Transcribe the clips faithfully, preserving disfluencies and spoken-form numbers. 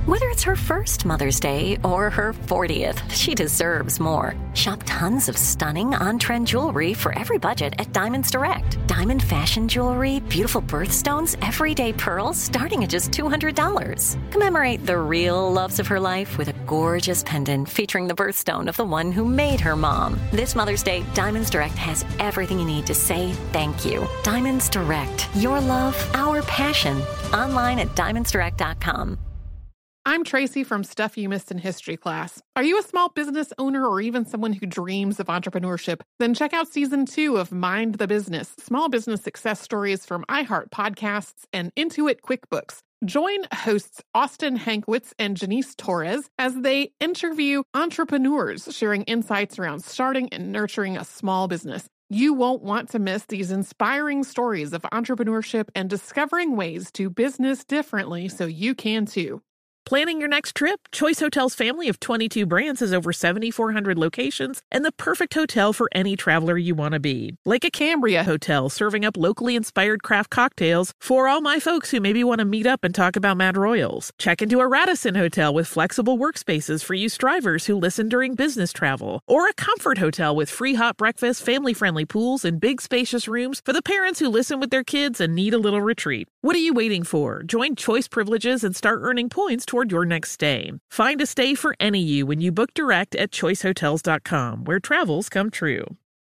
Whether it's her first Mother's Day or her fortieth, she deserves more. Shop tons of stunning on-trend jewelry for every budget at Diamonds Direct. Diamond fashion jewelry, beautiful birthstones, everyday pearls starting at just two hundred dollars. Commemorate the real loves of her life with a gorgeous pendant featuring the birthstone of the one who made her mom. This Mother's Day, Diamonds Direct has everything you need to say thank you. Diamonds Direct. Your love, our passion. Online at diamonds direct dot com. I'm Tracy from Stuff You Missed in History Class. Are you a small business owner or even someone who dreams of entrepreneurship? Then check out Season two of Mind the Business, Small Business Success Stories from iHeart Podcasts and Intuit QuickBooks. Join hosts Austin Hankwitz and Janice Torres as they interview entrepreneurs sharing insights around starting and nurturing a small business. You won't want to miss these inspiring stories of entrepreneurship and discovering ways to business differently so you can too. Planning your next trip? Choice Hotels' family of twenty-two brands has over seven thousand four hundred locations and the perfect hotel for any traveler you want to be. Like a Cambria Hotel, serving up locally inspired craft cocktails for all my folks who maybe want to meet up and talk about Mad Royals. Check into a Radisson Hotel with flexible workspaces for you strivers who listen during business travel. Or a Comfort Hotel with free hot breakfast, family-friendly pools, and big spacious rooms for the parents who listen with their kids and need a little retreat. What are you waiting for? Join Choice Privileges and start earning points toward your next stay. Find a stay for any you when you book direct at choice hotels dot com, where travels come true.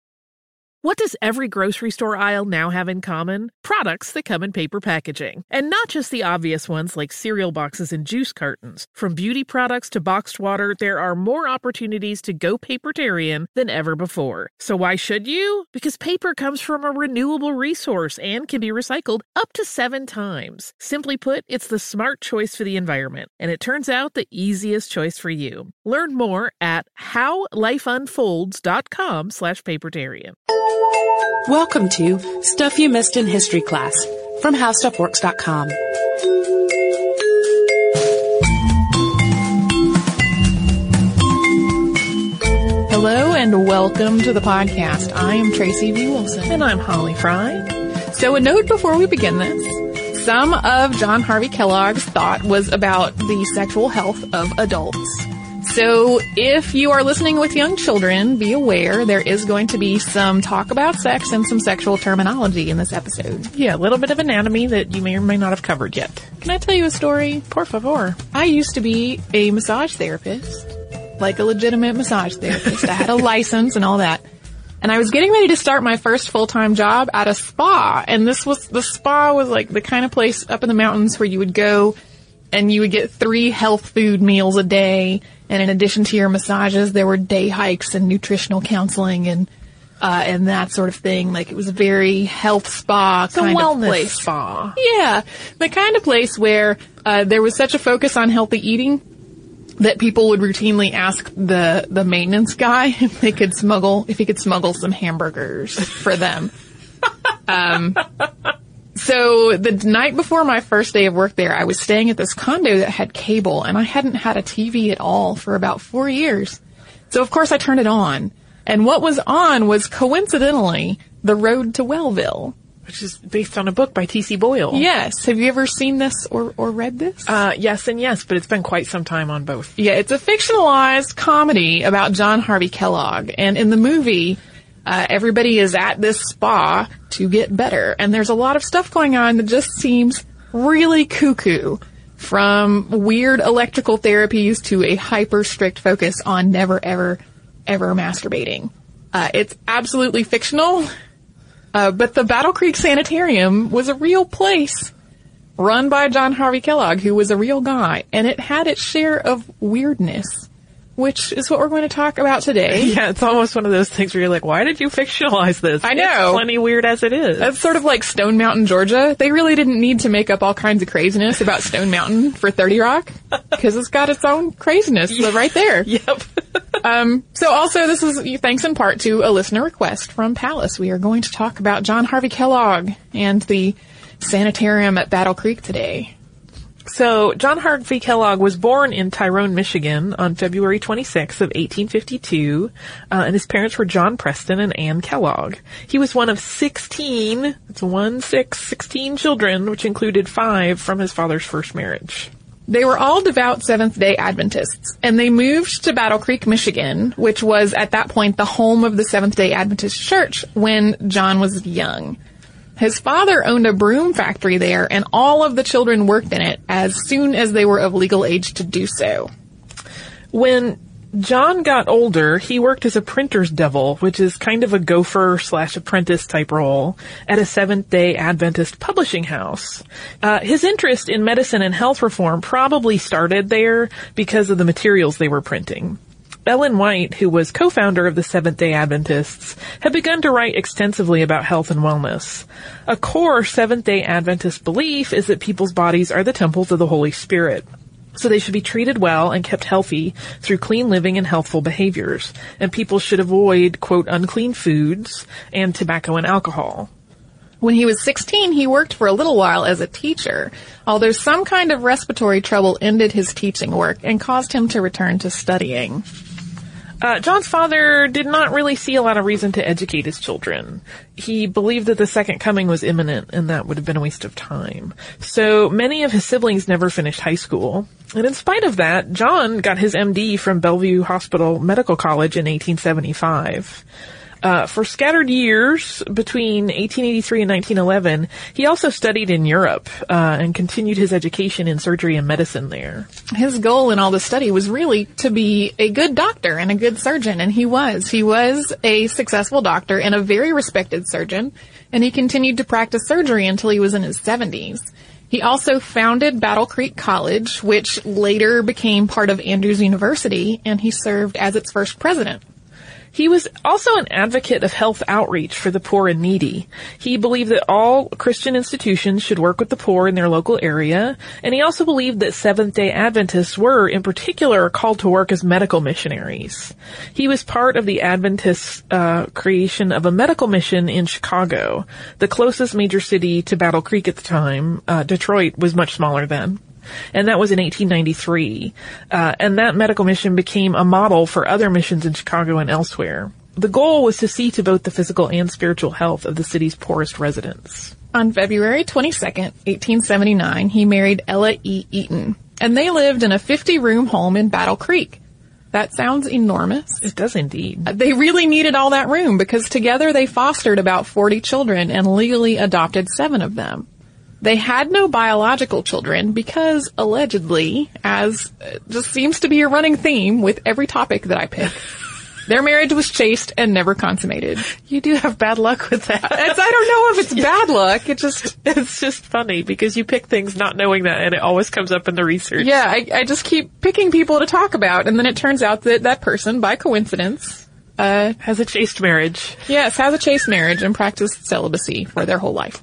What does every grocery store aisle now have in common? Products that come in paper packaging. And not just the obvious ones like cereal boxes and juice cartons. From beauty products to boxed water, there are more opportunities to go papertarian than ever before. So why should you? Because paper comes from a renewable resource and can be recycled up to seven times. Simply put, it's the smart choice for the environment. And it turns out the easiest choice for you. Learn more at how life unfolds dot com slash papertarian. Welcome to Stuff You Missed in History Class from how stuff works dot com. Hello and welcome to the podcast. I am Tracy V. Wilson. And I'm Holly Fry. So a note before we begin this. Some of John Harvey Kellogg's thought was about the sexual health of adults. So if you are listening with young children, be aware there is going to be some talk about sex and some sexual terminology in this episode. Yeah, a little bit of anatomy that you may or may not have covered yet. Can I tell you a story? Por favor. I used to be a massage therapist, like a legitimate massage therapist. I had a license and all that. And I was getting ready to start my first full-time job at a spa. And this was, the spa was like the kind of place up in the mountains where you would go and you would get three health food meals a day. And in addition to your massages, there were day hikes and nutritional counseling and, uh, and that sort of thing. Like it was a very health spa kind of place. Spa. Yeah. The kind of place where, uh, there was such a focus on healthy eating that people would routinely ask the, the maintenance guy if they could smuggle, if he could smuggle some hamburgers for them. um, So the night before my first day of work there, I was staying at this condo that had cable, and I hadn't had a T V at all for about four years. So of course I turned it on. And what was on was coincidentally The Road to Wellville. Which is based on a book by T C Boyle. Yes. Have you ever seen this or, or read this? Uh, yes and yes, but it's been quite some time on both. Yeah, it's a fictionalized comedy about John Harvey Kellogg. And in the movie, Uh, everybody is at this spa to get better. And there's a lot of stuff going on that just seems really cuckoo. From weird electrical therapies to a hyper strict focus on never, ever, ever masturbating. Uh, it's absolutely fictional. Uh, but the Battle Creek Sanitarium was a real place run by John Harvey Kellogg, who was a real guy. And it had its share of weirdness, which is what we're going to talk about today. Yeah, it's almost one of those things where you're like, why did you fictionalize this? I know. It's plenty weird as it is. That's sort of like Stone Mountain, Georgia. They really didn't need to make up all kinds of craziness about Stone Mountain for thirty Rock, because it's got its own craziness yeah. right there. Yep. um, so also, this is thanks in part to a listener request from Palace. We are going to talk about John Harvey Kellogg and the sanitarium at Battle Creek today. So, John Harvey Kellogg was born in Tyrone, Michigan on February twenty-sixth of eighteen fifty-two, uh, and his parents were John Preston and Ann Kellogg. He was one of sixteen, it's one, six, sixteen children, which included five from his father's first marriage. They were all devout Seventh-day Adventists, and they moved to Battle Creek, Michigan, which was at that point the home of the Seventh-day Adventist Church when John was young. His father owned a broom factory there, and all of the children worked in it as soon as they were of legal age to do so. When John got older, he worked as a printer's devil, which is kind of a gopher slash apprentice type role, at a Seventh-day Adventist publishing house. Uh, his interest in medicine and health reform probably started there because of the materials they were printing. Ellen White, who was co-founder of the Seventh-day Adventists, had begun to write extensively about health and wellness. A core Seventh-day Adventist belief is that people's bodies are the temples of the Holy Spirit. So they should be treated well and kept healthy through clean living and healthful behaviors. And people should avoid, quote, unclean foods and tobacco and alcohol. When he was sixteen, he worked for a little while as a teacher, although some kind of respiratory trouble ended his teaching work and caused him to return to studying. Uh, John's father did not really see a lot of reason to educate his children. He believed that the second coming was imminent, and that would have been a waste of time. So many of his siblings never finished high school. And in spite of that, John got his M D from Bellevue Hospital Medical College in eighteen seventy-five. Uh, for scattered years between eighteen eighty-three and nineteen eleven, he also studied in Europe, uh, and continued his education in surgery and medicine there. His goal in all the study was really to be a good doctor and a good surgeon, and he was. He was a successful doctor and a very respected surgeon, and he continued to practice surgery until he was in his seventies. He also founded Battle Creek College, which later became part of Andrews University, and he served as its first president. He was also an advocate of health outreach for the poor and needy. He believed that all Christian institutions should work with the poor in their local area, and he also believed that Seventh-day Adventists were, in particular, called to work as medical missionaries. He was part of the Adventist uh, creation of a medical mission in Chicago, the closest major city to Battle Creek at the time. Uh, Detroit was much smaller then. And that was in eighteen ninety-three. Uh, and that medical mission became a model for other missions in Chicago and elsewhere. The goal was to see to both the physical and spiritual health of the city's poorest residents. On February twenty-second, eighteen seventy-nine, he married Ella E. Eaton, and they lived in a fifty-room home in Battle Creek. That sounds enormous. It does indeed. They really needed all that room because together they fostered about forty children and legally adopted seven of them. They had no biological children because, allegedly, as just seems to be a running theme with every topic that I pick, their marriage was chaste and never consummated. You do have bad luck with that. It's, I don't know if it's bad luck. It just it's just funny because you pick things not knowing that, and it always comes up in the research. Yeah, I, I just keep picking people to talk about, and then it turns out that that person, by coincidence, uh, has a chaste marriage. Yes, has a chaste marriage and practiced celibacy for their whole life.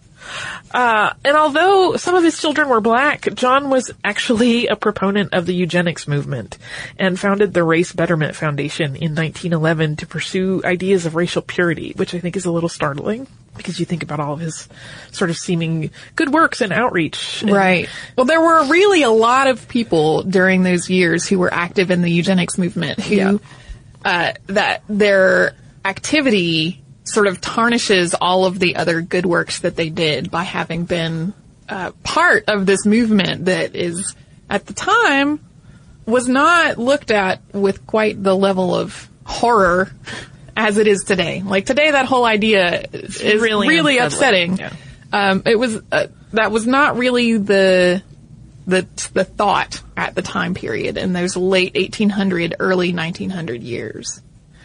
Uh, and although some of his children were black, John was actually a proponent of the eugenics movement and founded the Race Betterment Foundation in nineteen eleven to pursue ideas of racial purity, which I think is a little startling because you think about all of his sort of seeming good works and outreach. And right. Well, there were really a lot of people during those years who were active in the eugenics movement who, yeah. uh, that their activity sort of tarnishes all of the other good works that they did by having been uh, part of this movement that is, at the time, was not looked at with quite the level of horror as it is today. Like today, that whole idea is really, really upsetting. Yeah. Um, it was uh, that was not really the the the thought at the time period in those late eighteen hundred, early nineteen hundred years.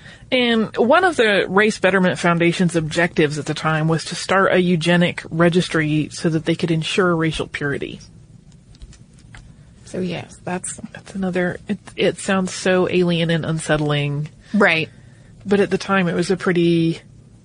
And one of the Race Betterment Foundation's objectives at the time was to start a eugenic registry so that they could ensure racial purity. So yes, that's that's another. It, it sounds so alien and unsettling, right? But at the time, it was a pretty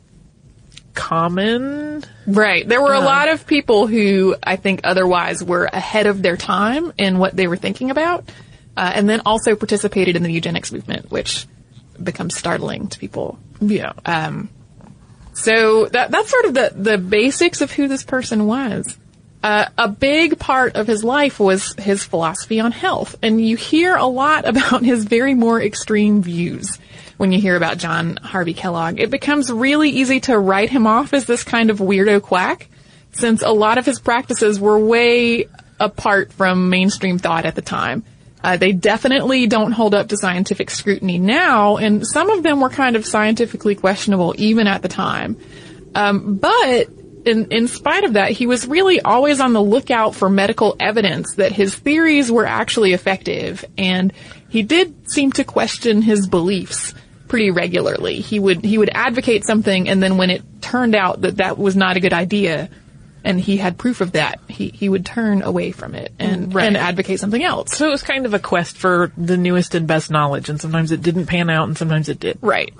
common. Right. There were uh, a lot of people who I think otherwise were ahead of their time in what they were thinking about, uh, and then also participated in the eugenics movement, which becomes startling to people. Yeah. Um, so that that's sort of the, the basics of who this person was. Uh, a big part of his life was his philosophy on health, and you hear a lot about his very more extreme views when you hear about John Harvey Kellogg. It becomes really easy to write him off as this kind of weirdo quack, since a lot of his practices were way apart from mainstream thought at the time. Uh, they definitely don't hold up to scientific scrutiny now, and some of them were kind of scientifically questionable even at the time. Um, but in, in spite of that, he was really always on the lookout for medical evidence that his theories were actually effective, and he did seem to question his beliefs pretty regularly. He would he would advocate something, and then when it turned out that that was not a good idea, and he had proof of that, he, he would turn away from it and, right. and advocate something else. So it was kind of a quest for the newest and best knowledge, and sometimes it didn't pan out, and sometimes it did. Right.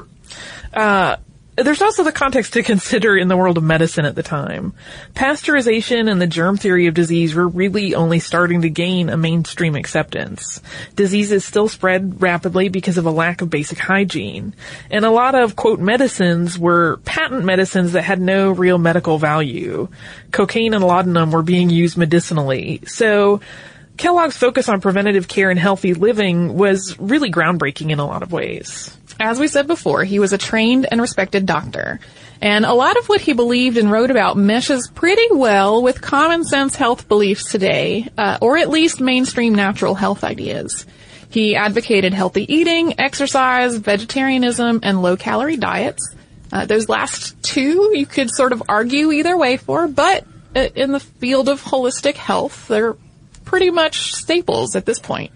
Uh, there's also the context to consider in the world of medicine at the time. Pasteurization and the germ theory of disease were really only starting to gain a mainstream acceptance. Diseases still spread rapidly because of a lack of basic hygiene. And a lot of, quote, medicines were patent medicines that had no real medical value. Cocaine and laudanum were being used medicinally. So Kellogg's focus on preventative care and healthy living was really groundbreaking in a lot of ways. As we said before, he was a trained and respected doctor. And a lot of what he believed and wrote about meshes pretty well with common sense health beliefs today, uh, or at least mainstream natural health ideas. He advocated healthy eating, exercise, vegetarianism, and low-calorie diets. Uh, those last two you could sort of argue either way for, but uh, in the field of holistic health, they're pretty much staples at this point.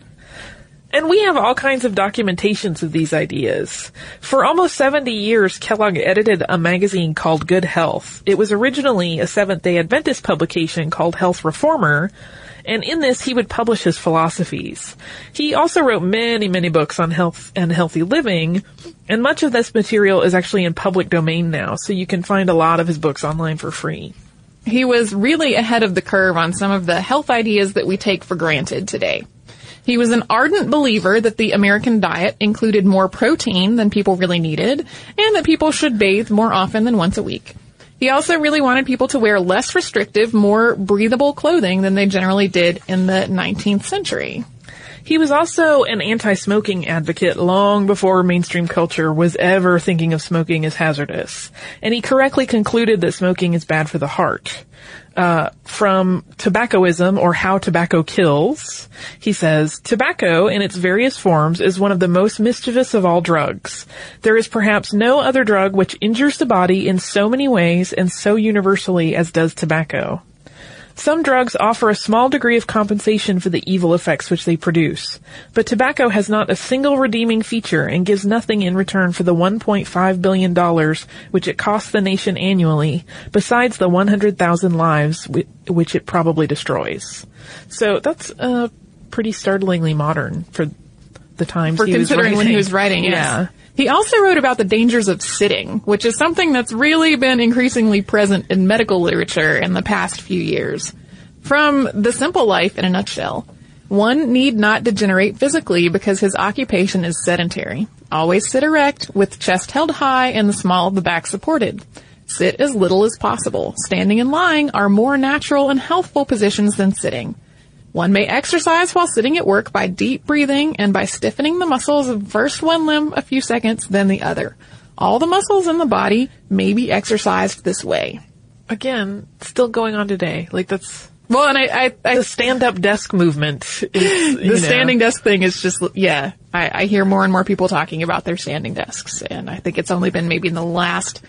And we have all kinds of documentations of these ideas. For almost seventy years, Kellogg edited a magazine called Good Health. It was originally a Seventh-day Adventist publication called Health Reformer, and in this he would publish his philosophies. He also wrote many, many books on health and healthy living, and much of this material is actually in public domain now, so you can find a lot of his books online for free. He was really ahead of the curve on some of the health ideas that we take for granted today. He was an ardent believer that the American diet included more protein than people really needed, and that people should bathe more often than once a week. He also really wanted people to wear less restrictive, more breathable clothing than they generally did in the nineteenth century. He was also an anti-smoking advocate long before mainstream culture was ever thinking of smoking as hazardous. And he correctly concluded that smoking is bad for the heart. Uh, from Tobaccoism, or How Tobacco Kills, he says, "Tobacco, in its various forms, is one of the most mischievous of all drugs. There is perhaps no other drug which injures the body in so many ways and so universally as does tobacco. Some drugs offer a small degree of compensation for the evil effects which they produce, but tobacco has not a single redeeming feature and gives nothing in return for the one point five billion dollars which it costs the nation annually, besides the one hundred thousand lives which it probably destroys." So that's uh, pretty startlingly modern for the times For he considering was when he was writing, yes. Yeah. He also wrote about the dangers of sitting, which is something that's really been increasingly present in medical literature in the past few years. From The Simple Life in a nutshell, one need not degenerate physically because his occupation is sedentary. Always sit erect, with chest held high and the small of the back supported. Sit as little as possible. Standing and lying are more natural and healthful positions than sitting. One may exercise while sitting at work by deep breathing and by stiffening the muscles of first one limb a few seconds, then the other. All the muscles in the body may be exercised this way. Again, still going on today. Like, that's... Well, and I... I, I the stand-up desk movement is, The you know. standing desk thing is just, yeah. I, I hear more and more people talking about their standing desks, and I think it's only been maybe in the last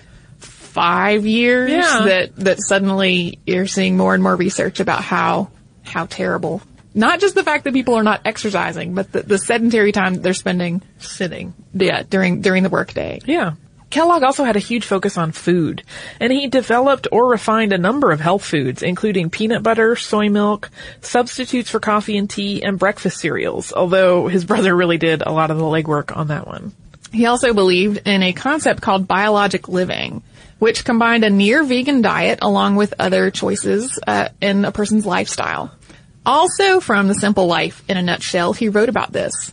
five years yeah. that, that suddenly you're seeing more and more research about how... how terrible. Not just the fact that people are not exercising, but the, the sedentary time that they're spending sitting. Yeah, during during the workday. Yeah. Kellogg also had a huge focus on food, and he developed or refined a number of health foods, including peanut butter, soy milk, substitutes for coffee and tea, and breakfast cereals, although his brother really did a lot of the legwork on that one. He also believed in a concept called biologic living, which combined a near-vegan diet along with other choices uh, in a person's lifestyle. Also from The Simple Life in a nutshell, he wrote about this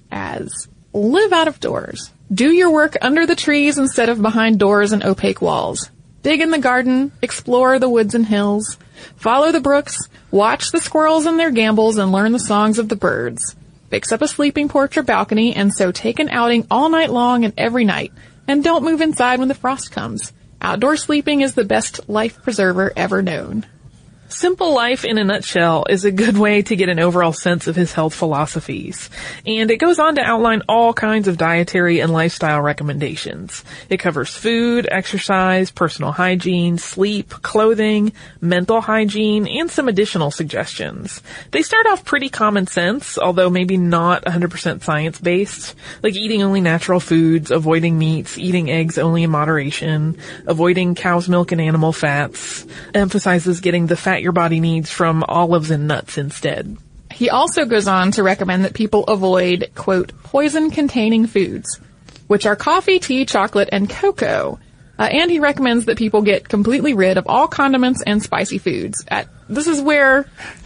as, live out of doors. Do your work under the trees instead of behind doors and opaque walls. Dig in the garden, explore the woods and hills, follow the brooks, watch the squirrels and their gambols and learn the songs of the birds. Fix up a sleeping porch or balcony and so take an outing all night long and every night. And don't move inside when the frost comes. Outdoor sleeping is the best life preserver ever known. Simple Life in a Nutshell is a good way to get an overall sense of his health philosophies. And it goes on to outline all kinds of dietary and lifestyle recommendations. It covers food, exercise, personal hygiene, sleep, clothing, mental hygiene, and some additional suggestions. They start off pretty common sense, although maybe not one hundred percent science-based, like eating only natural foods, avoiding meats, eating eggs only in moderation, avoiding cow's milk and animal fats, emphasizes getting the fat your body needs from olives and nuts instead. He also goes on to recommend that people avoid, quote, poison-containing foods, which are coffee, tea, chocolate, and cocoa. Uh, and he recommends that people get completely rid of all condiments and spicy foods. At, this is where,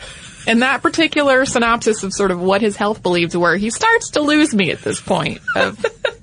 in that particular synopsis of sort of what his health beliefs were, he starts to lose me at this point. Of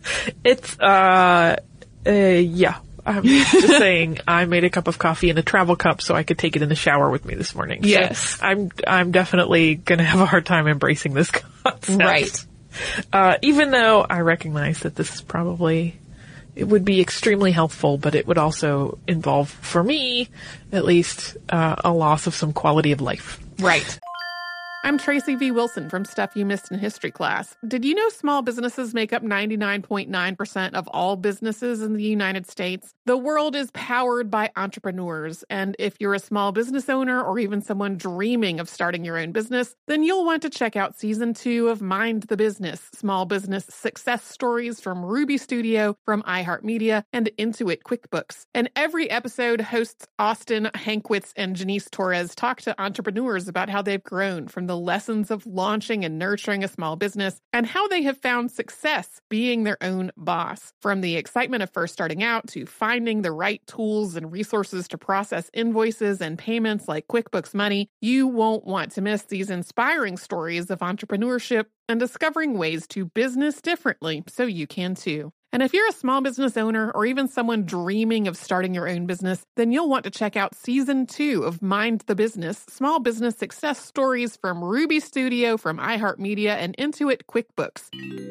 it's, uh, uh, yeah. I'm just saying I made a cup of coffee in a travel cup so I could take it in the shower with me this morning. Yes. So I'm, I'm definitely going to have a hard time embracing this concept. Right. Uh, even though I recognize that this is probably, it would be extremely helpful, but it would also involve, for me, at least, uh, a loss of some quality of life. Right. I'm Tracy V. Wilson from Stuff You Missed in History Class. Did you know small businesses make up ninety-nine point nine percent of all businesses in the United States? The world is powered by entrepreneurs, and if you're a small business owner or even someone dreaming of starting your own business, then you'll want to check out Season two of Mind the Business, Small Business Success Stories from Ruby Studio, from iHeartMedia, and Intuit QuickBooks. And every episode, hosts Austin Hankwitz and Janice Torres talk to entrepreneurs about how they've grown from the the lessons of launching and nurturing a small business, and how they have found success being their own boss. From the excitement of first starting out to finding the right tools and resources to process invoices and payments like QuickBooks Money, you won't want to miss these inspiring stories of entrepreneurship and discovering ways to business differently so you can too. And if you're a small business owner or even someone dreaming of starting your own business, then you'll want to check out Season two of Mind the Business, Small Business Success Stories from Ruby Studio, from iHeartMedia, and Intuit QuickBooks.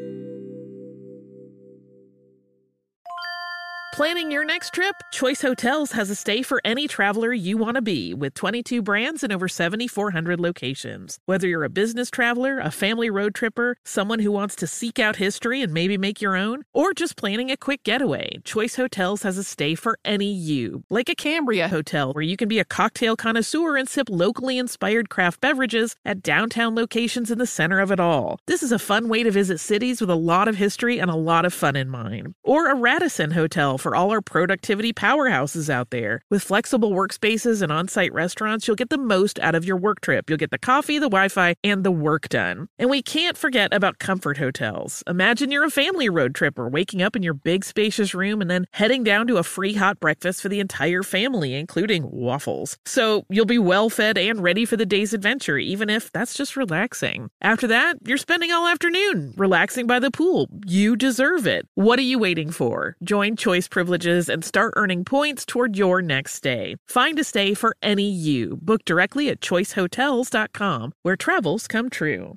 Planning your next trip? Choice Hotels has a stay for any traveler you want to be, with twenty-two brands and over seventy-four hundred locations. Whether you're a business traveler, a family road tripper, someone who wants to seek out history and maybe make your own, or just planning a quick getaway, Choice Hotels has a stay for any you. Like a Cambria Hotel, where you can be a cocktail connoisseur and sip locally inspired craft beverages at downtown locations in the center of it all. This is a fun way to visit cities with a lot of history and a lot of fun in mind. Or a Radisson Hotel, for all our productivity powerhouses out there. With flexible workspaces and on-site restaurants, you'll get the most out of your work trip. You'll get the coffee, the Wi-Fi, and the work done. And we can't forget about Comfort Hotels. Imagine you're a family road tripper, waking up in your big spacious room and then heading down to a free hot breakfast for the entire family, including waffles. So you'll be well fed and ready for the day's adventure, even if that's just relaxing. After that, you're spending all afternoon relaxing by the pool. You deserve it. What are you waiting for? Join Choice Privileges and start earning points toward your next stay. Find a stay for any you. Book directly at choice hotels dot com, where travels come true.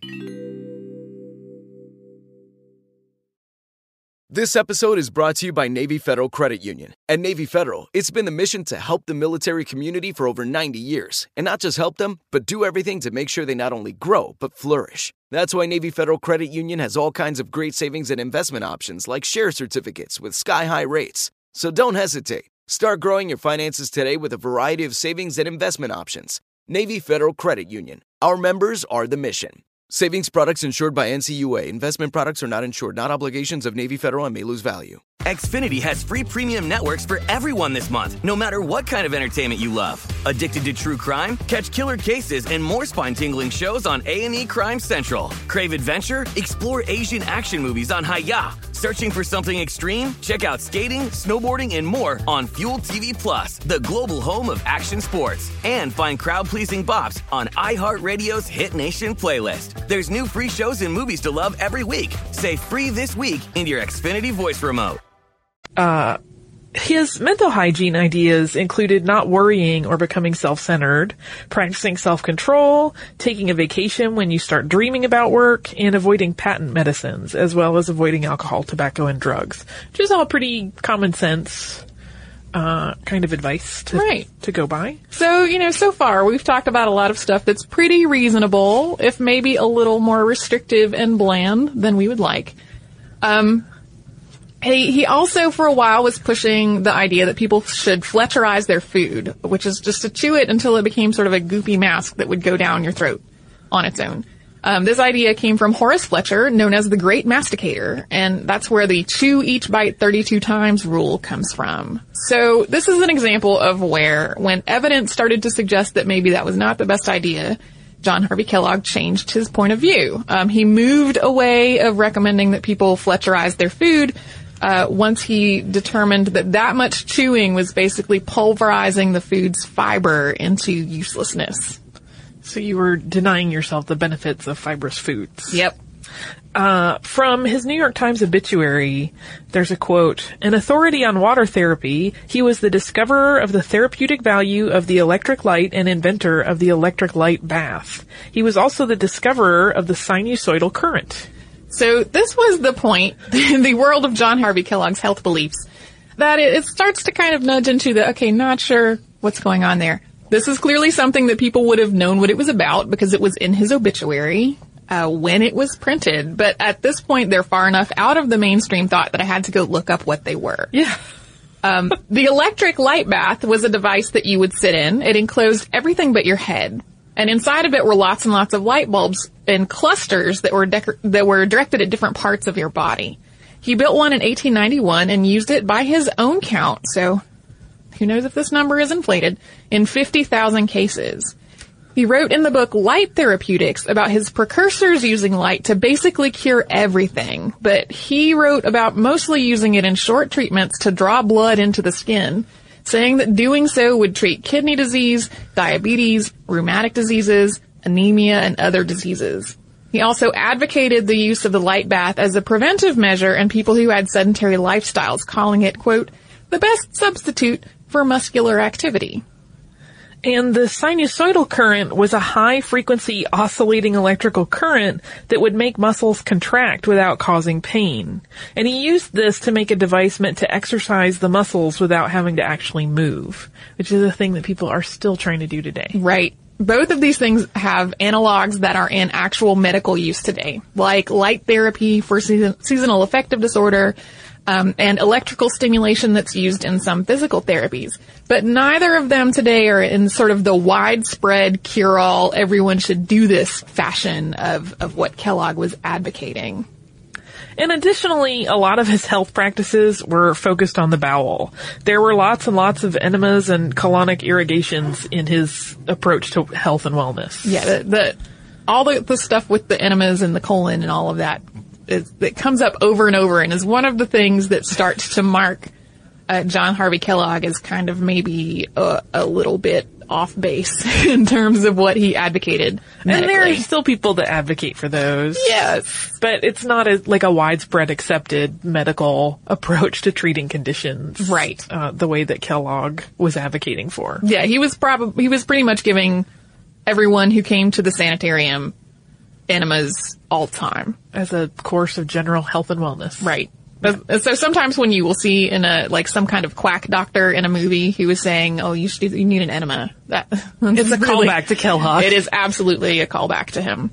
This episode is brought to you by Navy Federal Credit Union. At Navy Federal, it's been the mission to help the military community for over ninety years. And not just help them, but do everything to make sure they not only grow, but flourish. That's why Navy Federal Credit Union has all kinds of great savings and investment options, like share certificates with sky-high rates. So don't hesitate. Start growing your finances today with a variety of savings and investment options. Navy Federal Credit Union. Our members are the mission. Savings products insured by N C U A. Investment products are not insured, not obligations of Navy Federal and may lose value. Xfinity has free premium networks for everyone this month, no matter what kind of entertainment you love. Addicted to true crime? Catch killer cases and more spine-tingling shows on A and E Crime Central. Crave adventure? Explore Asian action movies on Hi-Ya. Searching for something extreme? Check out skating, snowboarding, and more on Fuel T V Plus, the global home of action sports. And find crowd-pleasing bops on iHeartRadio's Hit Nation playlist. There's new free shows and movies to love every week. Say free this week in your Xfinity voice remote. Uh, his mental hygiene ideas included not worrying or becoming self-centered, practicing self-control, taking a vacation when you start dreaming about work, and avoiding patent medicines, as well as avoiding alcohol, tobacco, and drugs, which is all pretty common sense uh, kind of advice to, Right. to go by. So, you know, so far we've talked about a lot of stuff that's pretty reasonable, if maybe a little more restrictive and bland than we would like. Um, he, he also for a while was pushing the idea that people should Fletcherize their food, which is just to chew it until it became sort of a goopy mask that would go down your throat on its own. Um, this idea came from Horace Fletcher, known as the Great Masticator, and that's where the chew each bite thirty-two times rule comes from. So this is an example of where, when evidence started to suggest that maybe that was not the best idea, John Harvey Kellogg changed his point of view. Um, he moved away of recommending that people Fletcherize their food uh, once he determined that that much chewing was basically pulverizing the food's fiber into uselessness. So you were denying yourself the benefits of fibrous foods. Yep. Uh, from his New York Times obituary, there's a quote, "An authority on water therapy, he was the discoverer of the therapeutic value of the electric light and inventor of the electric light bath. He was also the discoverer of the sinusoidal current." So this was the point in the world of John Harvey Kellogg's health beliefs, that it, it starts to kind of nudge into the, okay, not sure what's going on there. This is clearly something that people would have known what it was about because it was in his obituary uh, when it was printed. But at this point, they're far enough out of the mainstream thought that I had to go look up what they were. Yeah. Um, the electric light bath was a device that you would sit in. It enclosed everything but your head. And inside of it were lots and lots of light bulbs in clusters that were dec- that were directed at different parts of your body. He built one in eighteen ninety-one and used it by his own count. So who knows if this number is inflated, in fifty thousand cases. He wrote in the book Light Therapeutics about his precursors using light to basically cure everything, but he wrote about mostly using it in short treatments to draw blood into the skin, saying that doing so would treat kidney disease, diabetes, rheumatic diseases, anemia, and other diseases. He also advocated the use of the light bath as a preventive measure in people who had sedentary lifestyles, calling it, quote, the best substitute for muscular activity. And the sinusoidal current was a high-frequency oscillating electrical current that would make muscles contract without causing pain. And he used this to make a device meant to exercise the muscles without having to actually move, which is a thing that people are still trying to do today. Right. Both of these things have analogs that are in actual medical use today, like light therapy for season- seasonal affective disorder, Um, and electrical stimulation that's used in some physical therapies. But neither of them today are in sort of the widespread cure-all, everyone should do this fashion of, of what Kellogg was advocating. And additionally, a lot of his health practices were focused on the bowel. There were lots and lots of enemas and colonic irrigations in his approach to health and wellness. Yeah, the, the all the, the stuff with the enemas and the colon and all of that, It, it comes up over and over and is one of the things that starts to mark uh, John Harvey Kellogg as kind of maybe a, a little bit off base in terms of what he advocated medically. And there are still people that advocate for those. Yes. But it's not a, like a widespread accepted medical approach to treating conditions. Right. Uh, the way that Kellogg was advocating for. Yeah, he was probably, he was pretty much giving everyone who came to the sanitarium enemas all the time. As a course of general health and wellness. Right. But, so sometimes when you will see in a, like some kind of quack doctor in a movie who is saying, oh, you should, you need an enema. That, it's a really, callback to Kellogg. It is absolutely a callback to him.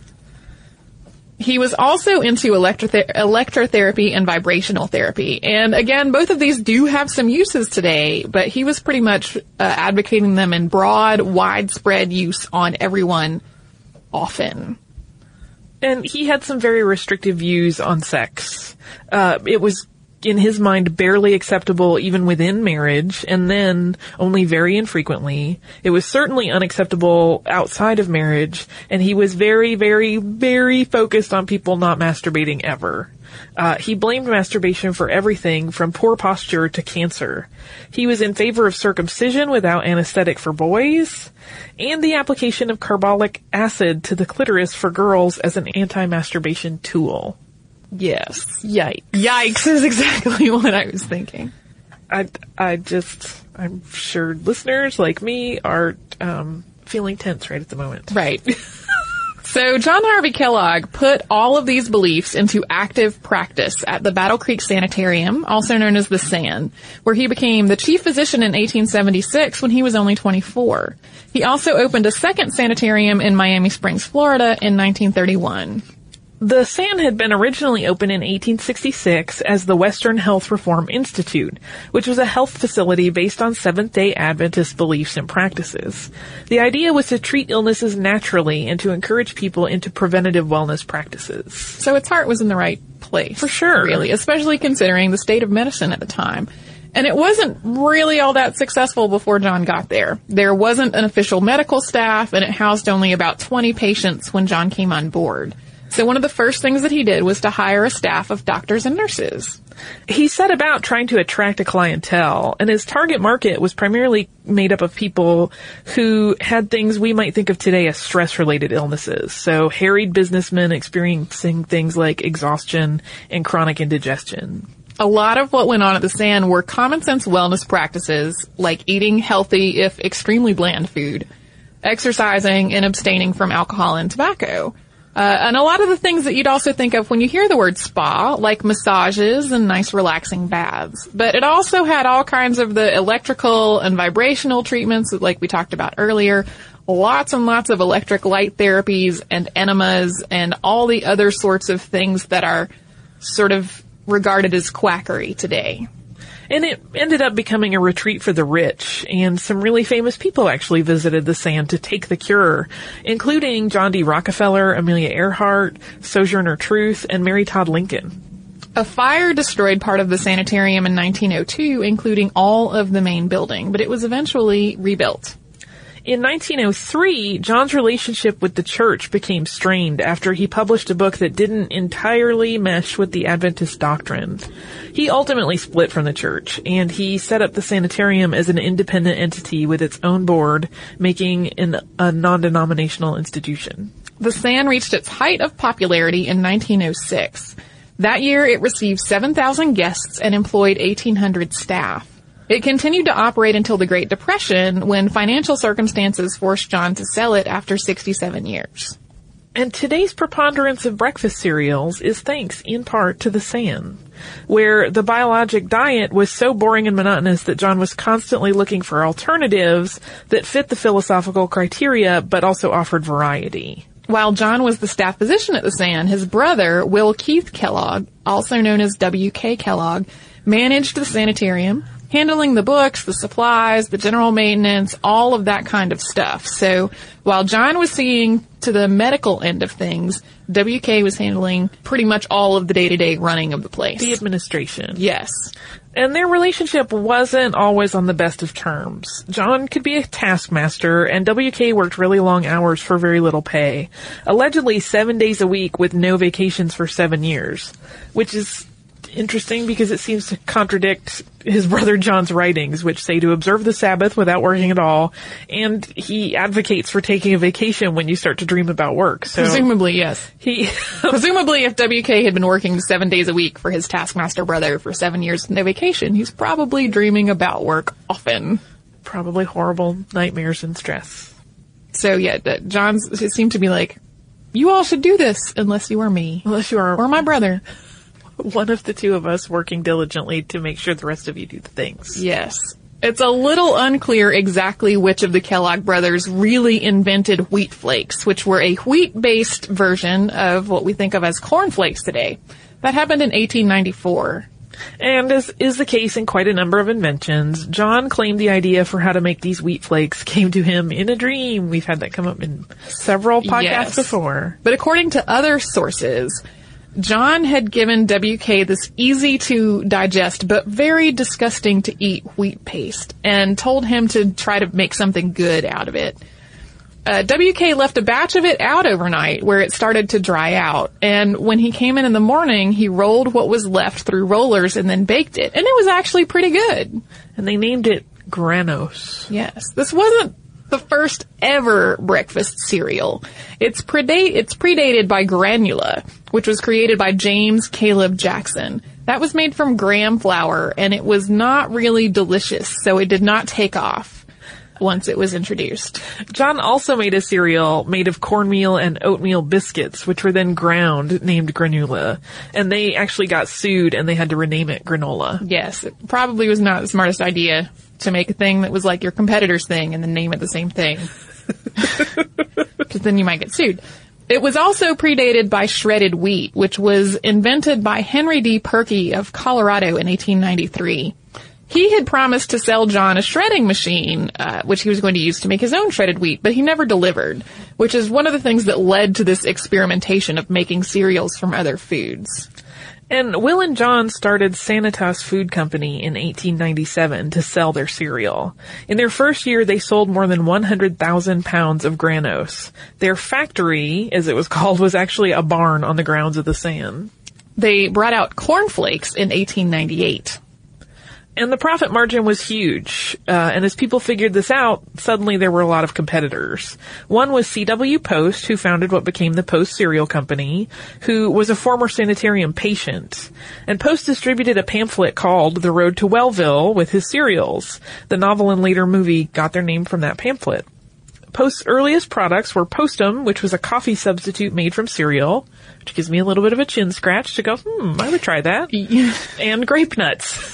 He was also into electrothe- electrotherapy and vibrational therapy. And again, both of these do have some uses today, but he was pretty much uh, advocating them in broad, widespread use on everyone often. And he had some very restrictive views on sex. Uh, it was, in his mind, barely acceptable even within marriage, and then only very infrequently. It was certainly unacceptable outside of marriage, and he was very, very, very focused on people not masturbating ever. Uh, he blamed masturbation for everything from poor posture to cancer. He was in favor of circumcision without anesthetic for boys, and the application of carbolic acid to the clitoris for girls as an anti-masturbation tool. Yes. Yikes. Yikes is exactly what I was thinking. I, I just, I'm sure listeners like me are um, feeling tense right at the moment. Right. So John Harvey Kellogg put all of these beliefs into active practice at the Battle Creek Sanitarium, also known as the S A N, where he became the chief physician in eighteen seventy-six when he was only twenty-four. He also opened a second sanitarium in Miami Springs, Florida in nineteen thirty-one. The S A N had been originally opened in eighteen sixty-six as the Western Health Reform Institute, which was a health facility based on Seventh-day Adventist beliefs and practices. The idea was to treat illnesses naturally and to encourage people into preventative wellness practices. So its heart was in the right place. For sure. Really, especially considering the state of medicine at the time. And it wasn't really all that successful before John got there. There wasn't an official medical staff, and it housed only about twenty patients when John came on board. So one of the first things that he did was to hire a staff of doctors and nurses. He set about trying to attract a clientele, and his target market was primarily made up of people who had things we might think of today as stress-related illnesses. So harried businessmen experiencing things like exhaustion and chronic indigestion. A lot of what went on at the S A N were common sense wellness practices like eating healthy, if extremely bland food, exercising, and abstaining from alcohol and tobacco. Uh, and a lot of the things that you'd also think of when you hear the word spa, like massages and nice relaxing baths. But it also had all kinds of the electrical and vibrational treatments, like we talked about earlier, lots and lots of electric light therapies and enemas and all the other sorts of things that are sort of regarded as quackery today. And it ended up becoming a retreat for the rich, and some really famous people actually visited the S A N to take the cure, including John D. Rockefeller, Amelia Earhart, Sojourner Truth, and Mary Todd Lincoln. A fire destroyed part of the sanitarium in nineteen oh two, including all of the main building, but it was eventually rebuilt. In nineteen oh three, John's relationship with the church became strained after he published a book that didn't entirely mesh with the Adventist doctrine. He ultimately split from the church, and he set up the sanitarium as an independent entity with its own board, making an, a non-denominational institution. The S A N reached its height of popularity in nineteen oh six. That year, it received seven thousand guests and employed eighteen hundred staff. It continued to operate until the Great Depression, when financial circumstances forced John to sell it after sixty-seven years. And today's preponderance of breakfast cereals is thanks, in part, to the S A N, where the biologic diet was so boring and monotonous that John was constantly looking for alternatives that fit the philosophical criteria, but also offered variety. While John was the staff physician at the S A N, his brother, Will Keith Kellogg, also known as W K Kellogg, managed the sanitarium, handling the books, the supplies, the general maintenance, all of that kind of stuff. So while John was seeing to the medical end of things, W K was handling pretty much all of the day-to-day running of the place. The administration. Yes. And their relationship wasn't always on the best of terms. John could be a taskmaster, and W K worked really long hours for very little pay. Allegedly seven days a week with no vacations for seven years, which is interesting because it seems to contradict his brother John's writings, which say to observe the Sabbath without working at all, and he advocates for taking a vacation when you start to dream about work. So presumably, yes. He presumably, if W K had been working seven days a week for his taskmaster brother for seven years with no vacation, he's probably dreaming about work often. Probably horrible nightmares and stress. So yeah, John's it seemed to be like, you all should do this unless you are me, unless you are or my brother. One of the two of us working diligently to make sure the rest of you do the things. Yes. It's a little unclear exactly which of the Kellogg brothers really invented wheat flakes, which were a wheat-based version of what we think of as cornflakes today. That happened in eighteen ninety-four. And as is the case in quite a number of inventions, John claimed the idea for how to make these wheat flakes came to him in a dream. We've had that come up in several podcasts yes. before. But according to other sources, John had given W K this easy to digest but very disgusting to eat wheat paste and told him to try to make something good out of it. Uh, W K left a batch of it out overnight where it started to dry out, and when he came in in the morning, he rolled what was left through rollers and then baked it, and it was actually pretty good. And they named it Granos. Yes. This wasn't the first ever breakfast cereal. It's predate it's predated by Granula, which was created by James Caleb Jackson. That was made from graham flour, and it was not really delicious, so it did not take off. once it was introduced. John also made a cereal made of cornmeal and oatmeal biscuits, which were then ground, named Granula. And they actually got sued and they had to rename it Granola. Yes, it probably was not the smartest idea to make a thing that was like your competitor's thing and then name it the same thing. Because then you might get sued. It was also predated by shredded wheat, which was invented by Henry D. Perky of Colorado in eighteen ninety-three. He had promised to sell John a shredding machine, uh, which he was going to use to make his own shredded wheat, but he never delivered, which is one of the things that led to this experimentation of making cereals from other foods. And Will and John started Sanitas Food Company in eighteen ninety-seven to sell their cereal. In their first year, they sold more than one hundred thousand pounds of Granos. Their factory, as it was called, was actually a barn on the grounds of the San. They brought out cornflakes in eighteen ninety-eight. And the profit margin was huge. Uh, and as people figured this out, suddenly there were a lot of competitors. One was C W Post, who founded what became the Post Cereal Company, who was a former sanitarium patient. And Post distributed a pamphlet called The Road to Wellville with his cereals. The novel and later movie got their name from that pamphlet. Post's earliest products were Postum, which was a coffee substitute made from cereal, which gives me a little bit of a chin scratch to go, hmm, I would try that. And Grape Nuts.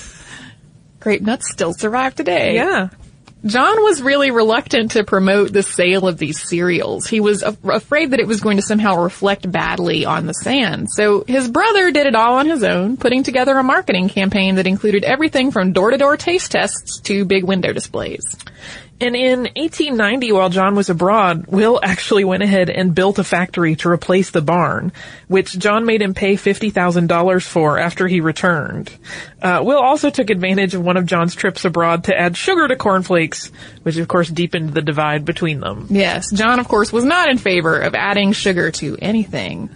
Grape Nuts still survive today. Yeah. John was really reluctant to promote the sale of these cereals. He was af- afraid that it was going to somehow reflect badly on the San. So his brother did it all on his own, putting together a marketing campaign that included everything from door-to-door taste tests to big window displays. And in eighteen ninety, while John was abroad, Will actually went ahead and built a factory to replace the barn, which John made him pay fifty thousand dollars for after he returned. Uh, Will also took advantage of one of John's trips abroad to add sugar to cornflakes, which of course deepened the divide between them. Yes, John of course was not in favor of adding sugar to anything.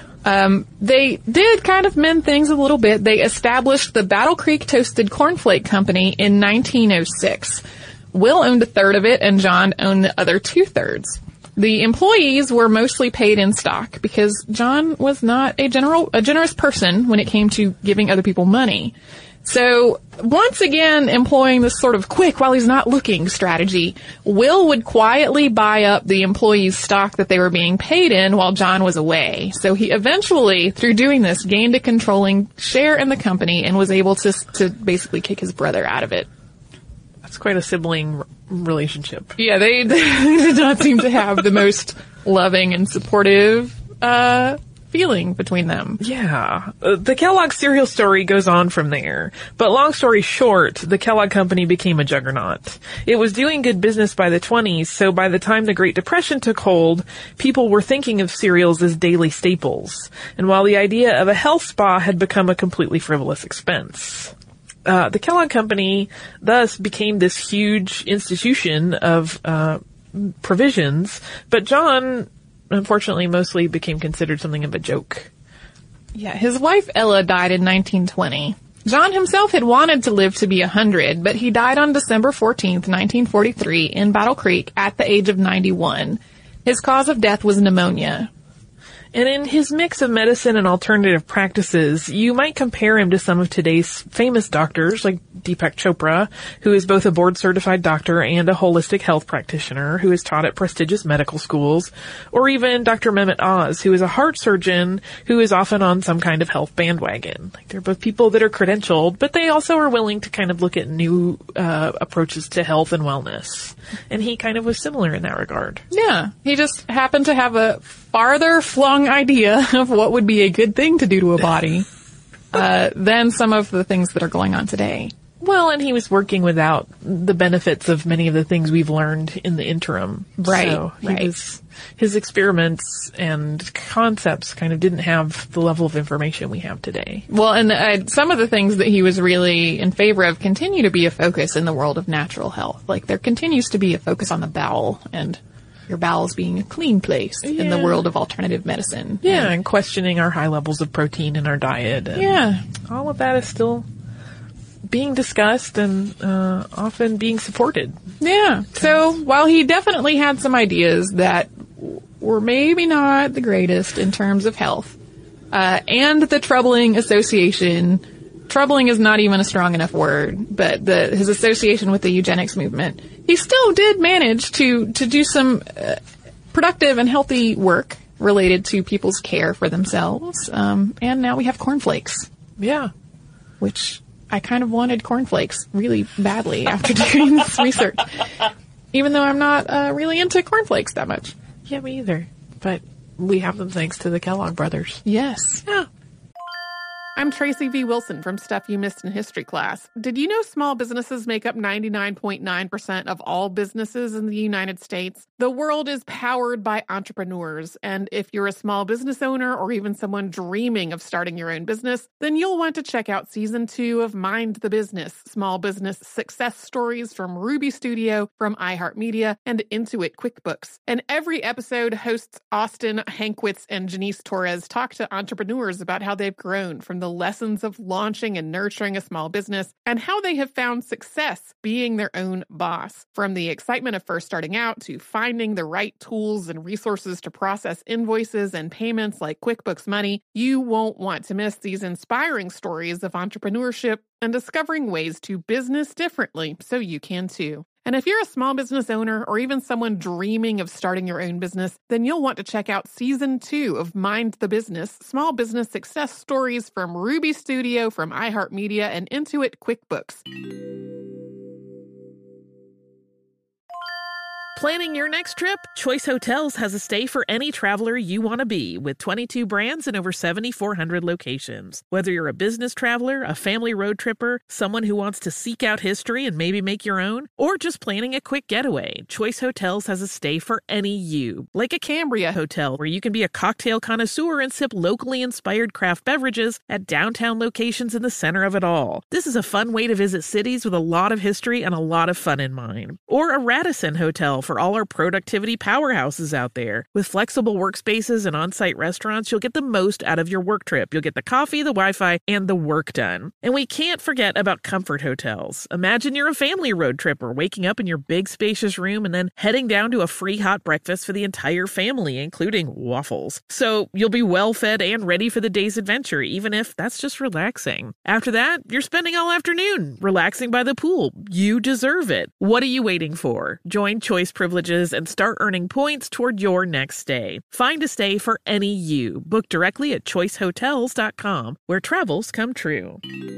Um, they did kind of mend things a little bit. They established the Battle Creek Toasted Cornflake Company in nineteen oh six. Will owned a third of it, and John owned the other two-thirds. The employees were mostly paid in stock because John was not a general, a generous person when it came to giving other people money. So, once again, employing this sort of quick while he's not looking strategy, Will would quietly buy up the employees' stock that they were being paid in while John was away. So he eventually, through doing this, gained a controlling share in the company and was able to, to basically kick his brother out of it. It's quite a sibling r- relationship. Yeah, they, they did not seem to have the most loving and supportive uh feeling between them. Yeah. Uh, the Kellogg cereal story goes on from there. But long story short, the Kellogg Company became a juggernaut. It was doing good business by the twenties, so by the time the Great Depression took hold, people were thinking of cereals as daily staples. And while the idea of a health spa had become a completely frivolous expense. Uh, the Kellogg Company thus became this huge institution of uh provisions, but John, unfortunately, mostly became considered something of a joke. Yeah, his wife Ella died in nineteen twenty. John himself had wanted to live to be a hundred, but he died on December fourteenth, nineteen forty-three in Battle Creek at the age of ninety-one. His cause of death was pneumonia. And in his mix of medicine and alternative practices, you might compare him to some of today's famous doctors, like Deepak Chopra, who is both a board-certified doctor and a holistic health practitioner who is taught at prestigious medical schools, or even Doctor Mehmet Oz, who is a heart surgeon who is often on some kind of health bandwagon. Like, they're both people that are credentialed, but they also are willing to kind of look at new uh, approaches to health and wellness. And he kind of was similar in that regard. Yeah, he just happened to have a farther flung idea of what would be a good thing to do to a body uh, than some of the things that are going on today. Well, and he was working without the benefits of many of the things we've learned in the interim. Right, so he right. was, his experiments and concepts kind of didn't have the level of information we have today. Well, and uh, some of the things that he was really in favor of continue to be a focus in the world of natural health. Like, there continues to be a focus on the bowel and your bowels being a clean place yeah. in the world of alternative medicine. Yeah, and, and questioning our high levels of protein in our diet. And yeah. all of that is still being discussed and uh, often being supported. Yeah. So while he definitely had some ideas that were maybe not the greatest in terms of health, uh, and the troubling association, troubling is not even a strong enough word, but the his association with the eugenics movement he still did manage to, to do some uh, productive and healthy work related to people's care for themselves. Um, and now we have cornflakes. Yeah. Which I kind of wanted cornflakes really badly after doing this research. Even though I'm not uh, really into cornflakes that much. Yeah, me either. But we have them thanks to the Kellogg brothers. Yes. Yeah. I'm Tracy V. Wilson from Stuff You Missed in History Class. Did you know small businesses make up ninety-nine point nine percent of all businesses in the United States? The world is powered by entrepreneurs, and if you're a small business owner or even someone dreaming of starting your own business, then you'll want to check out season two of Mind the Business, small business success stories from Ruby Studio, from iHeartMedia, and Intuit QuickBooks. And every episode, hosts Austin Hankwitz and Janice Torres talk to entrepreneurs about how they've grown from the lessons of launching and nurturing a small business and how they have found success being their own boss. From the excitement of first starting out to finding the right tools and resources to process invoices and payments like QuickBooks Money, you won't want to miss these inspiring stories of entrepreneurship and discovering ways to business differently so you can too. And if you're a small business owner or even someone dreaming of starting your own business, then you'll want to check out season two of Mind the Business, small business success stories from Ruby Studio, from iHeartMedia, and Intuit QuickBooks. Planning your next trip? Choice Hotels has a stay for any traveler you want to be, with twenty-two brands and over seven thousand four hundred locations. Whether you're a business traveler, a family road tripper, someone who wants to seek out history and maybe make your own, or just planning a quick getaway, Choice Hotels has a stay for any you. Like a Cambria Hotel, where you can be a cocktail connoisseur and sip locally inspired craft beverages at downtown locations in the center of it all. This is a fun way to visit cities with a lot of history and a lot of fun in mind. Or a Radisson Hotel for all our productivity powerhouses out there. With flexible workspaces and on-site restaurants, you'll get the most out of your work trip. You'll get the coffee, the Wi-Fi, and the work done. And we can't forget about comfort hotels. Imagine you're a family road tripper, waking up in your big spacious room and then heading down to a free hot breakfast for the entire family, including waffles. So you'll be well fed and ready for the day's adventure, even if that's just relaxing. After that, you're spending all afternoon relaxing by the pool. You deserve it. What are you waiting for? Join Choice Privileges and start earning points toward your next stay. Find a stay for any you. Book directly at choice hotels dot com, where travels come true.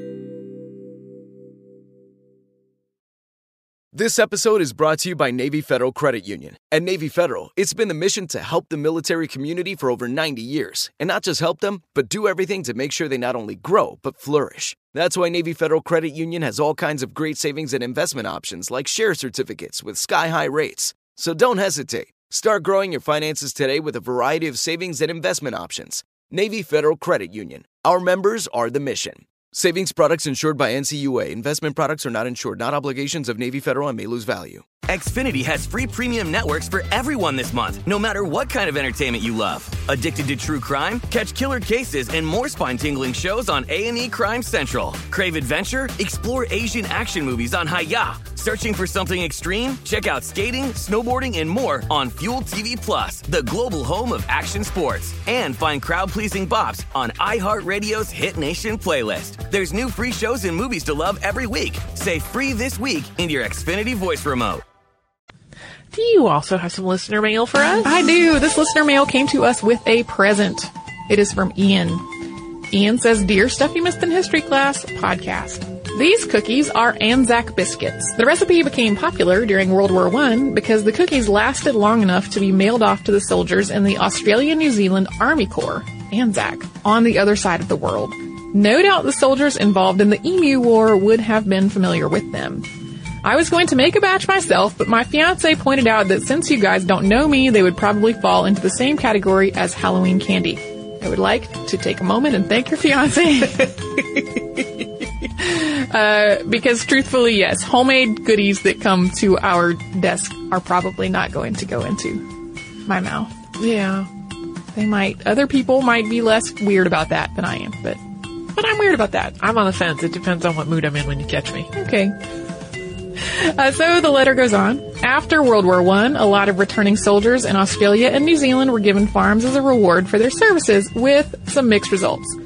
This episode is brought to you by Navy Federal Credit Union. At Navy Federal, it's been the mission to help the military community for over ninety years. And not just help them, but do everything to make sure they not only grow, but flourish. That's why Navy Federal Credit Union has all kinds of great savings and investment options like share certificates with sky-high rates. So don't hesitate. Start growing your finances today with a variety of savings and investment options. Navy Federal Credit Union. Our members are the mission. Savings products insured by N C U A. Investment products are not insured, not obligations of Navy Federal and may lose value. Xfinity has free premium networks for everyone this month, no matter what kind of entertainment you love. Addicted to true crime? Catch killer cases and more spine-tingling shows on A and E Crime Central. Crave adventure? Explore Asian action movies on Hi-Ya. Searching for something extreme? Check out skating, snowboarding, and more on Fuel T V Plus, the global home of action sports. And find crowd-pleasing bops on iHeartRadio's Hit Nation playlist. There's new free shows and movies to love every week. Say free this week in your Xfinity voice remote. Do you also have some listener mail for us? I do. This listener mail came to us with a present. It is from Ian. Ian says, Dear Stuff You Missed in History Class podcast. These cookies are Anzac biscuits. The recipe became popular during World War One because the cookies lasted long enough to be mailed off to the soldiers in the Australia-New Zealand Army Corps, Anzac, on the other side of the world. No doubt the soldiers involved in the Emu War would have been familiar with them. I was going to make a batch myself, but my fiancé pointed out that since you guys don't know me, they would probably fall into the same category as Halloween candy. I would like to take a moment and thank your fiancé. uh, because truthfully, yes, homemade goodies that come to our desk are probably not going to go into my mouth. Yeah. They might, other people might be less weird about that than I am, but, but I'm weird about that. I'm on the fence. It depends on what mood I'm in when you catch me. Okay. Uh, so the letter goes on. After World War One, a lot of returning soldiers in Australia and New Zealand were given farms as a reward for their services, with some mixed results.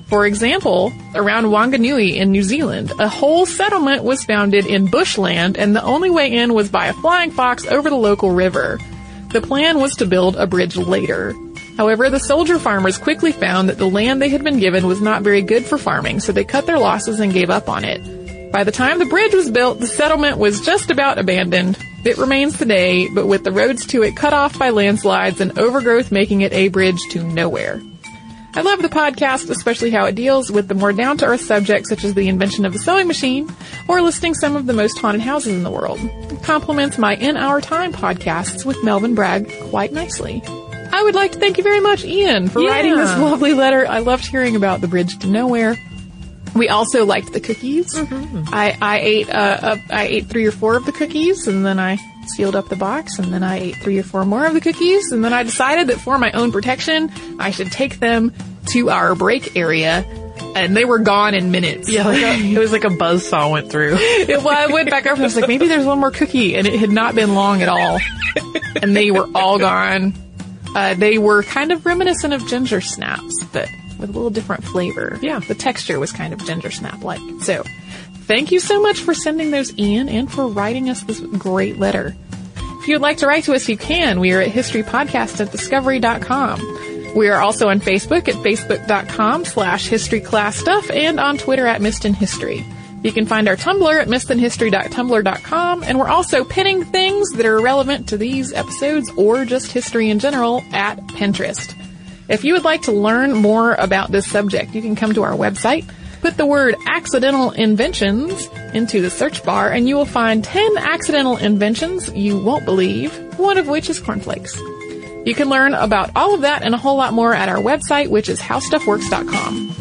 For example, around Wanganui in New Zealand, a whole settlement was founded in bushland, and the only way in was by a flying fox over the local river. The plan was to build a bridge later. However, the soldier farmers quickly found that the land they had been given was not very good for farming, so they cut their losses and gave up on it. By the time the bridge was built, the settlement was just about abandoned. It remains today, but with the roads to it cut off by landslides and overgrowth making it a bridge to nowhere. I love the podcast, especially how it deals with the more down-to-earth subjects such as the invention of the sewing machine or listing some of the most haunted houses in the world. It complements my In Our Time podcasts with Melvin Bragg quite nicely. I would like to thank you very much, Ian, for Yeah. writing this lovely letter. I loved hearing about the bridge to nowhere. We also liked the cookies. Mm-hmm. I, I ate uh, a, I ate three or four of the cookies, and then I sealed up the box, and then I ate three or four more of the cookies, and then I decided that for my own protection, I should take them to our break area, and they were gone in minutes. Yeah, like a, it was like a buzzsaw went through. It, well, I went back up and I was like, maybe there's one more cookie, and it had not been long at all. And they were all gone. Uh, they were kind of reminiscent of ginger snaps, but with a little different flavor. Yeah. The texture was kind of ginger snap-like. So, thank you so much for sending those, Ian, and for writing us this great letter. If you'd like to write to us, you can. We are at historypodcast at discovery dot com. We are also on Facebook at facebook.com slash historyclassstuff and on Twitter at Missed in History. You can find our Tumblr at missed in history dot tumblr dot com, and we're also pinning things that are relevant to these episodes or just history in general at Pinterest. If you would like to learn more about this subject, you can come to our website, put the word accidental inventions into the search bar, and you will find ten accidental inventions you won't believe, one of which is cornflakes. You can learn about all of that and a whole lot more at our website, which is how stuff works dot com.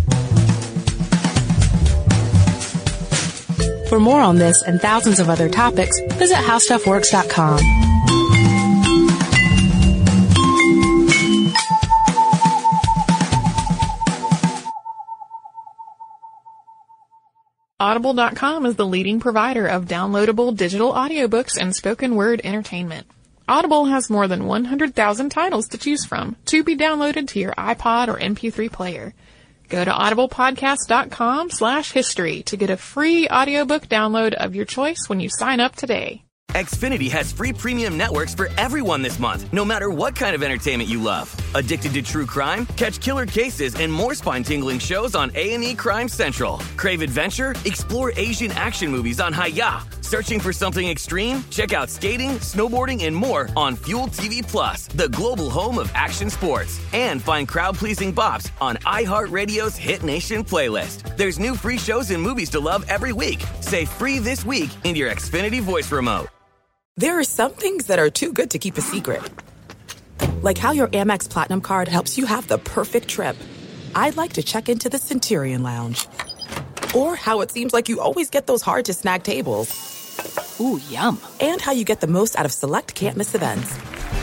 For more on this and thousands of other topics, visit how stuff works dot com. Audible dot com is the leading provider of downloadable digital audiobooks and spoken word entertainment. Audible has more than one hundred thousand titles to choose from to be downloaded to your iPod or M P three player. Go to audiblepodcast dot com slash history to get a free audiobook download of your choice when you sign up today. Xfinity has free premium networks for everyone this month, no matter what kind of entertainment you love. Addicted to true crime? Catch killer cases and more spine-tingling shows on A and E Crime Central. Crave adventure? Explore Asian action movies on Hi-Ya. Searching for something extreme? Check out skating, snowboarding, and more on Fuel T V Plus, the global home of action sports. And find crowd-pleasing bops on iHeartRadio's Hit Nation playlist. There's new free shows and movies to love every week. Say free this week in your Xfinity voice remote. There are some things that are too good to keep a secret. Like how your Amex Platinum card helps you have the perfect trip. I'd like to check into the Centurion Lounge. Or how it seems like you always get those hard-to-snag tables. Ooh, yum. And how you get the most out of select can't-miss events.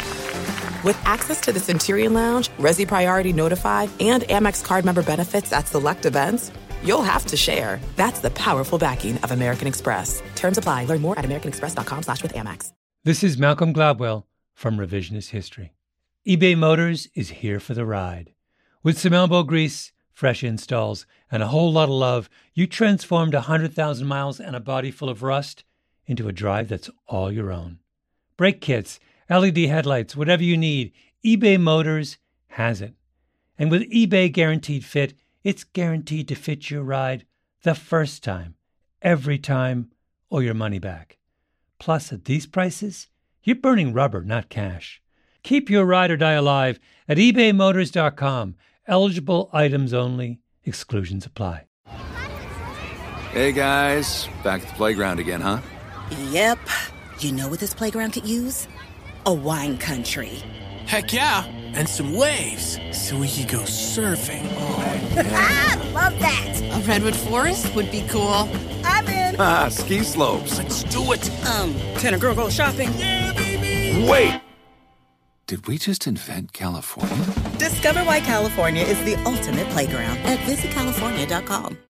With access to the Centurion Lounge, Resi Priority Notify, and Amex card member benefits at select events, you'll have to share. That's the powerful backing of American Express. Terms apply. Learn more at americanexpress.com slash with Amex. This is Malcolm Gladwell from Revisionist History. eBay Motors is here for the ride. With some elbow grease, fresh installs, and a whole lot of love, you transformed one hundred thousand miles and a body full of rust into a drive that's all your own. Brake kits, L E D headlights, whatever you need, eBay Motors has it. And with eBay Guaranteed Fit, it's guaranteed to fit your ride the first time, every time, or your money back. Plus, at these prices, you're burning rubber, not cash. Keep your ride or die alive at ebay motors dot com. Eligible items only. Exclusions apply. Hey, guys. Back at the playground again, huh? Yep. You know what this playground could use? A wine country. Heck yeah, and some waves, so we could go surfing. Oh, yeah. Ah, love that. A redwood forest would be cool. I'm in. Ah, ski slopes. Let's do it. Um, can a girl go shopping? Yeah, baby. Wait. Did we just invent California? Discover why California is the ultimate playground at visit california dot com.